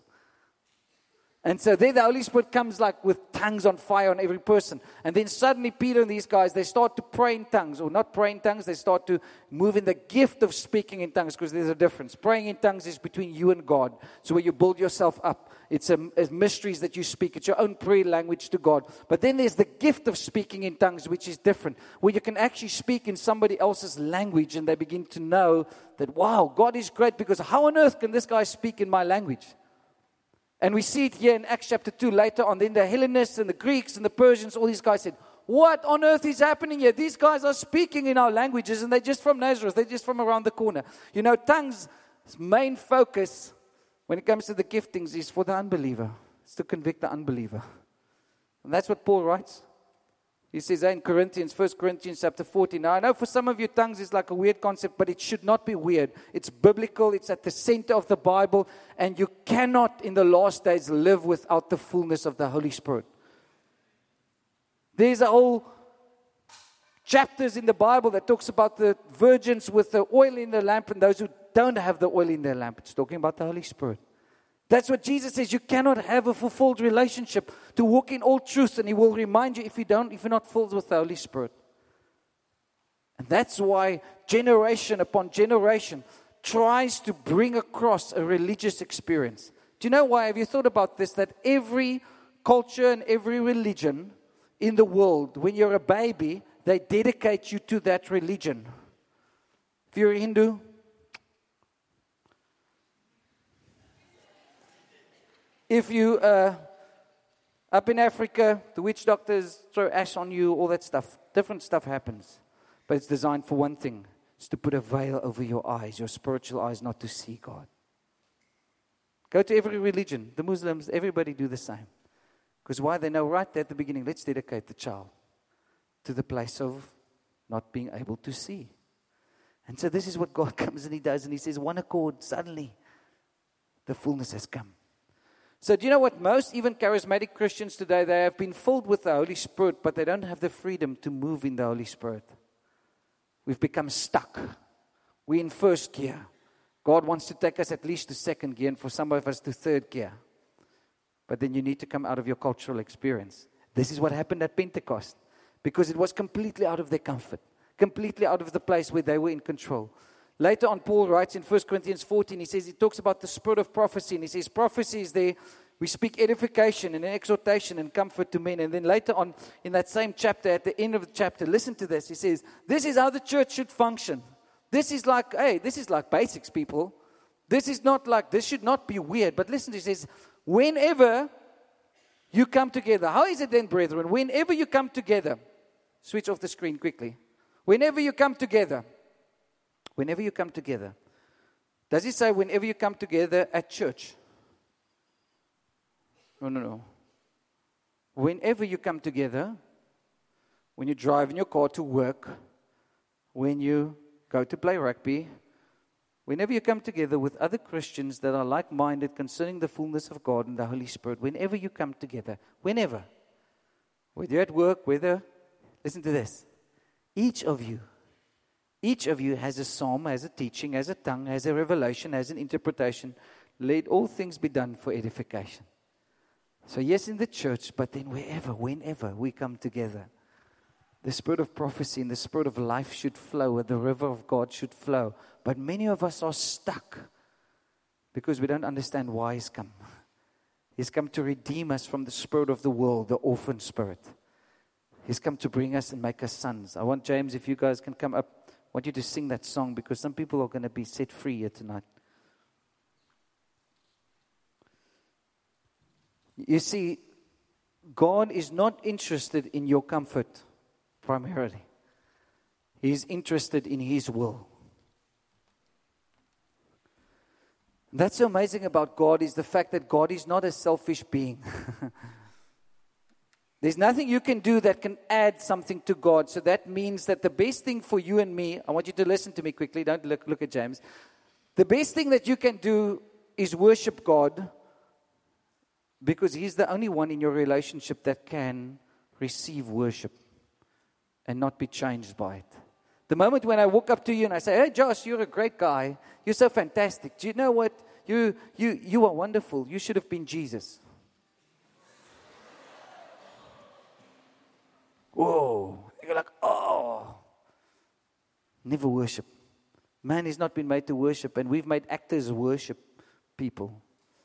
A: And so there the Holy Spirit comes like with tongues on fire on every person. And then suddenly Peter and these guys, they start to pray in tongues. Or not pray in tongues, they start to move in the gift of speaking in tongues. Because there's a difference. Praying in tongues is between you and God. So where you build yourself up. It's a, a mysteries that you speak. It's your own prayer language to God. But then there's the gift of speaking in tongues, which is different. Where you can actually speak in somebody else's language. And they begin to know that, wow, God is great. Because how on earth can this guy speak in my language? And we see it here in Acts chapter two later on. Then the Hellenists and the Greeks and the Persians, all these guys said, what on earth is happening here? These guys are speaking in our languages and they're just from Nazareth. They're just from around the corner. You know, tongues' main focus when it comes to the giftings is for the unbeliever. It's to convict the unbeliever. And that's what Paul writes. He says in Corinthians, First Corinthians chapter fourteen. Now I know for some of you tongues is like a weird concept, but it should not be weird. It's biblical, it's at the center of the Bible, and you cannot in the last days live without the fullness of the Holy Spirit. There's a whole chapters in the Bible that talks about the virgins with the oil in their lamp and those who don't have the oil in their lamp. It's talking about the Holy Spirit. That's what Jesus says. You cannot have a fulfilled relationship to walk in all truth, and He will remind you if you don't, if you're not filled with the Holy Spirit. And that's why generation upon generation, tries to bring across a religious experience. Do you know why? Have you thought about this? That every culture and every religion in the world, when you're a baby, they dedicate you to that religion. If you're a Hindu, if you, uh, up in Africa, the witch doctors throw ash on you, all that stuff. Different stuff happens. But it's designed for one thing. It's to put a veil over your eyes, your spiritual eyes, not to see God. Go to every religion. The Muslims, everybody do the same. Because why? They know right there at the beginning, let's dedicate the child to the place of not being able to see. And so this is what God comes and He does. And He says, one accord, suddenly the fullness has come. So do you know what? Most even charismatic Christians today, they have been filled with the Holy Spirit, but they don't have the freedom to move in the Holy Spirit. We've become stuck. We're in first gear. God wants to take us at least to second gear, and for some of us to third gear. But then you need to come out of your cultural experience. This is what happened at Pentecost. Because it was completely out of their comfort. Completely out of the place where they were in control. Later on, Paul writes in First Corinthians fourteen, he says, he talks about the spirit of prophecy. And he says, prophecy is there. We speak edification and exhortation and comfort to men. And then later on, in that same chapter, at the end of the chapter, listen to this. He says, this is how the church should function. This is like, hey, this is like basics, people. This is not like, this should not be weird. But listen, he says, whenever you come together. How is it then, brethren? Whenever you come together. Switch off the screen quickly. Whenever you come together. Whenever you come together. Does he say whenever you come together at church? No, no, no. Whenever you come together, when you drive in your car to work, when you go to play rugby, whenever you come together with other Christians that are like-minded concerning the fullness of God and the Holy Spirit, whenever you come together, whenever, whether you're at work, whether, listen to this, each of you, each of you has a psalm, has a teaching, has a tongue, has a revelation, has an interpretation. Let all things be done for edification. So yes, in the church, but then wherever, whenever we come together, the spirit of prophecy and the spirit of life should flow, the river of God should flow. But many of us are stuck because we don't understand why He's come. He's come to redeem us from the spirit of the world, the orphan spirit. He's come to bring us and make us sons. I want James, if you guys can come up, I want you to sing that song because some people are going to be set free here tonight. You see, God is not interested in your comfort primarily. He's interested in His will. That's so amazing about God is the fact that God is not a selfish being. There's nothing you can do that can add something to God. So that means that the best thing for you and me, I want you to listen to me quickly, don't look, look at James. The best thing that you can do is worship God because He's the only one in your relationship that can receive worship and not be changed by it. The moment when I walk up to you and I say, hey Josh, you're a great guy. You're so fantastic. Do you know what? You, you, you are wonderful. You should have been Jesus. Whoa. You're like, oh. Never worship. Man has not been made to worship, and we've made actors worship people.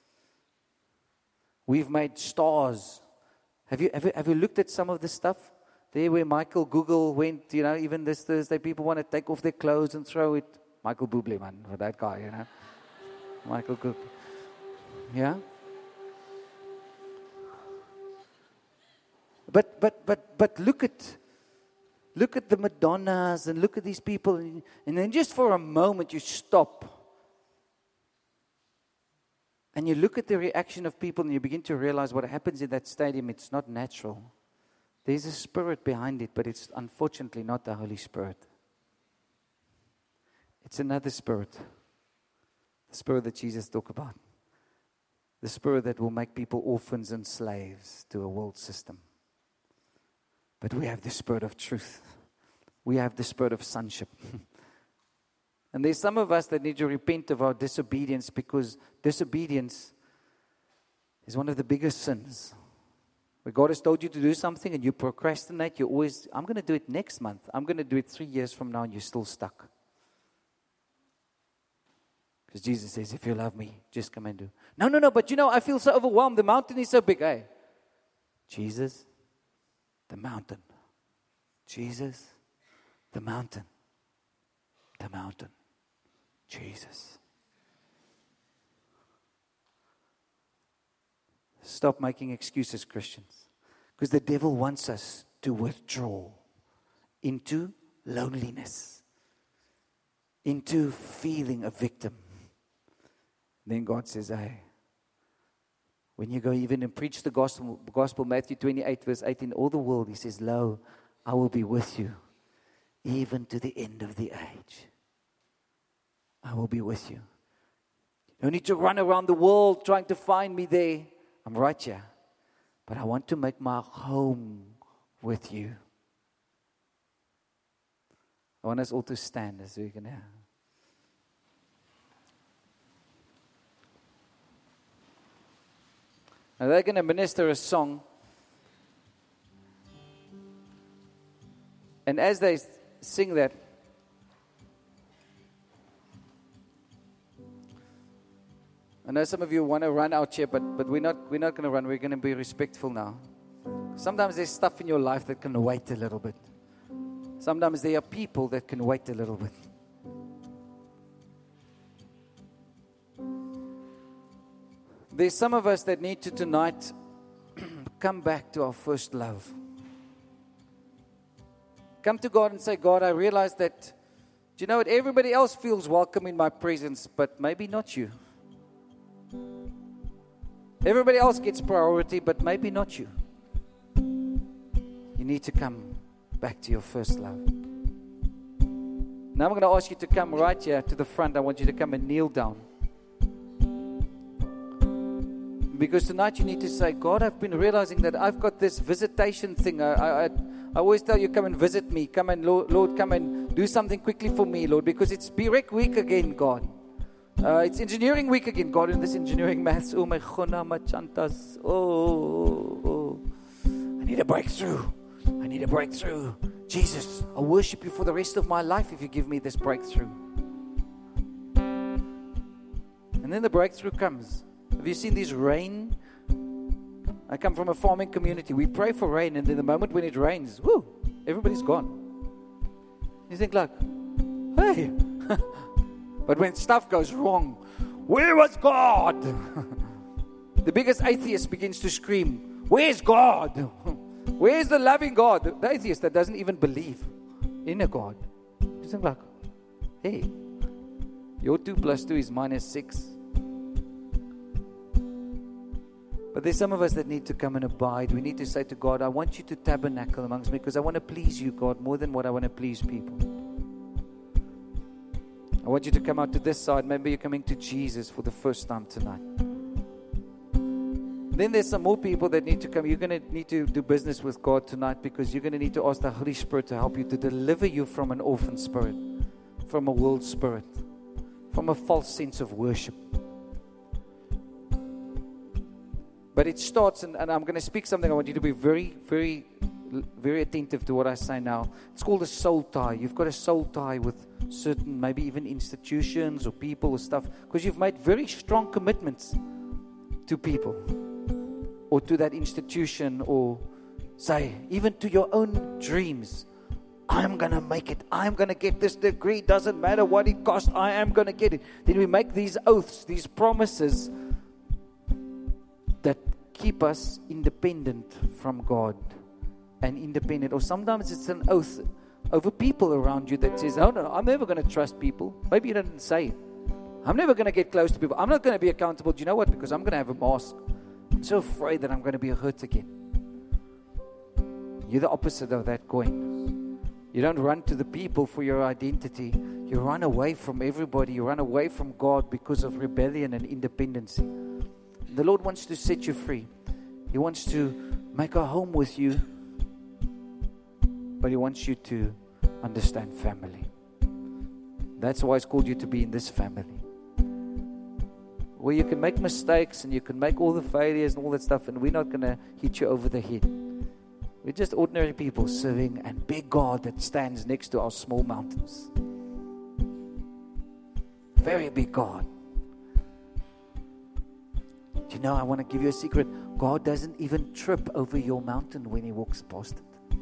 A: We've made stars. Have you, have you, have you looked at some of this stuff? There where Michael Google went, you know, even this Thursday, people want to take off their clothes and throw it. Michael Bublé, man, for that guy, you know. Michael Bublé. Yeah? But but but but look at look at the Madonnas and look at these people, and, and then just for a moment you stop and you look at the reaction of people and you begin to realize what happens in that stadium. It's not natural. There's a spirit behind it, but it's unfortunately not the Holy Spirit. It's another spirit. The spirit that Jesus talked about. The spirit that will make people orphans and slaves to a world system. But we have the spirit of truth. We have the spirit of sonship. And there's some of us that need to repent of our disobedience because disobedience is one of the biggest sins. Where God has told you to do something and you procrastinate, you always, I'm going to do it next month. I'm going to do it three years from now and you're still stuck. Because Jesus says, if you love me, just come and do. No, no, no, but you know, I feel so overwhelmed. The mountain is so big. Hey, Jesus, the mountain. Jesus, the mountain. The mountain. Jesus. Stop making excuses, Christians. Because the devil wants us to withdraw into loneliness, into feeling a victim. Then God says, hey, when you go even and preach the gospel, gospel Matthew twenty-eight, verse eighteen, all the world, He says, lo, I will be with you, even to the end of the age. I will be with you. You don't need to run around the world trying to find me there. I'm right here. But I want to make my home with you. I want us all to stand as we can. Now they're going to minister a song. And as they sing that, I know some of you want to run out here, but, but we're not, we're not going to run. We're going to be respectful now. Sometimes there's stuff in your life that can wait a little bit. Sometimes there are people that can wait a little bit. There's some of us that need to tonight come back to our first love. Come to God and say, God, I realize that, do you know what, everybody else feels welcome in my presence, but maybe not you. Everybody else gets priority, but maybe not you. You need to come back to your first love. Now I'm going to ask you to come right here to the front. I want you to come and kneel down. Because tonight you need to say, God, I've been realizing that I've got this visitation thing. I, I, I always tell you, come and visit me. Come and, Lord, Lord, come and do something quickly for me, Lord. Because it's B-Rec week again, God. Uh, it's engineering week again, God, in this engineering maths. Oh, my chona, my chantas. Oh, oh, I need a breakthrough. I need a breakthrough. Jesus, I'll worship you for the rest of my life if you give me this breakthrough. And then the breakthrough comes. Have you seen this rain? I come from a farming community. We pray for rain, and then the moment when it rains, whoo, everybody's gone. You think like, hey. But when stuff goes wrong, where was God? The biggest atheist begins to scream, where's God? Where's the loving God? The atheist that doesn't even believe in a God. You think like, hey, your two plus two is minus six. But there's some of us that need to come and abide. We need to say to God, I want you to tabernacle amongst me because I want to please you, God, more than what I want to please people. I want you to come out to this side. Maybe you're coming to Jesus for the first time tonight. Then there's some more people that need to come. You're going to need to do business with God tonight because you're going to need to ask the Holy Spirit to help you to deliver you from an orphan spirit, from a world spirit, from a false sense of worship. But it starts, and, and I'm going to speak something. I want you to be very, very, very attentive to what I say now. It's called a soul tie. You've got a soul tie with certain, maybe even institutions or people or stuff, because you've made very strong commitments to people or to that institution, or say, even to your own dreams. I'm going to make it. I'm going to get this degree. Doesn't matter what it costs. I am going to get it. Then we make these oaths, these promises that keep us independent from God and independent. Or sometimes it's an oath over people around you that says, oh no, I'm never going to trust people. Maybe you didn't say it. I'm never going to get close to people. I'm not going to be accountable. Do you know what? Because I'm going to have a mask. I'm so afraid that I'm going to be hurt again. You're the opposite of that coin. You don't run to the people for your identity. You run away from everybody. You run away from God because of rebellion and independency. The Lord wants to set you free. He wants to make a home with you. But He wants you to understand family. That's why He's called you to be in this family. Where you can make mistakes and you can make all the failures and all that stuff, and we're not going to hit you over the head. We're just ordinary people serving a big God that stands next to our small mountains. Very big God. Do you know, I want to give you a secret. God doesn't even trip over your mountain when He walks past it.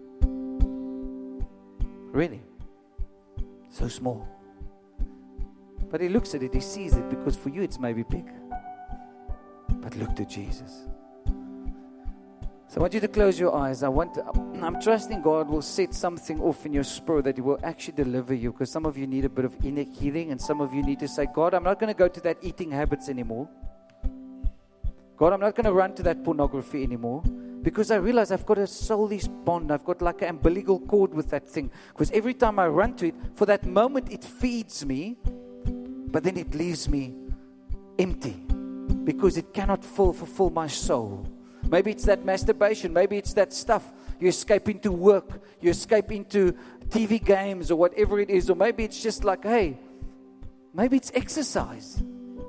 A: Really. So small. But He looks at it, He sees it, because for you it's maybe big. But look to Jesus. So I want you to close your eyes. I want to, I'm trusting God will set something off in your spirit that He will actually deliver you, because some of you need a bit of inner healing, and some of you need to say, God, I'm not going to go to that eating habits anymore. God, I'm not going to run to that pornography anymore, because I realize I've got a soulish bond. I've got like an umbilical cord with that thing, because every time I run to it, for that moment it feeds me, but then it leaves me empty, because it cannot full, fulfill my soul. Maybe it's that masturbation. Maybe it's that stuff. You escape into work. You escape into T V games or whatever it is. Or maybe it's just like, hey, maybe it's exercise.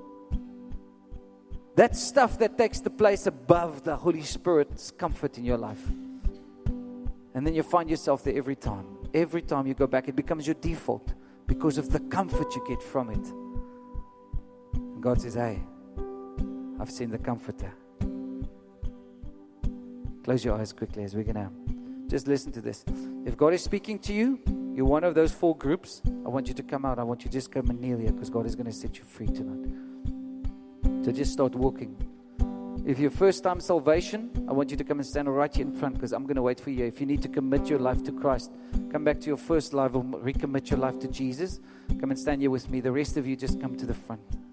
A: That stuff that takes the place above the Holy Spirit's comfort in your life. And then you find yourself there every time. Every time you go back, it becomes your default because of the comfort you get from it. And God says, hey, I've seen the Comforter. Close your eyes quickly as we're going to just listen to this. If God is speaking to you, you're one of those four groups, I want you to come out. I want you to just come and kneel here, because God is going to set you free tonight. So just start walking. If you're first time salvation, I want you to come and stand right here in front, because I'm going to wait for you. If you need to commit your life to Christ, come back to your first life or recommit your life to Jesus. Come and stand here with me. The rest of you just come to the front.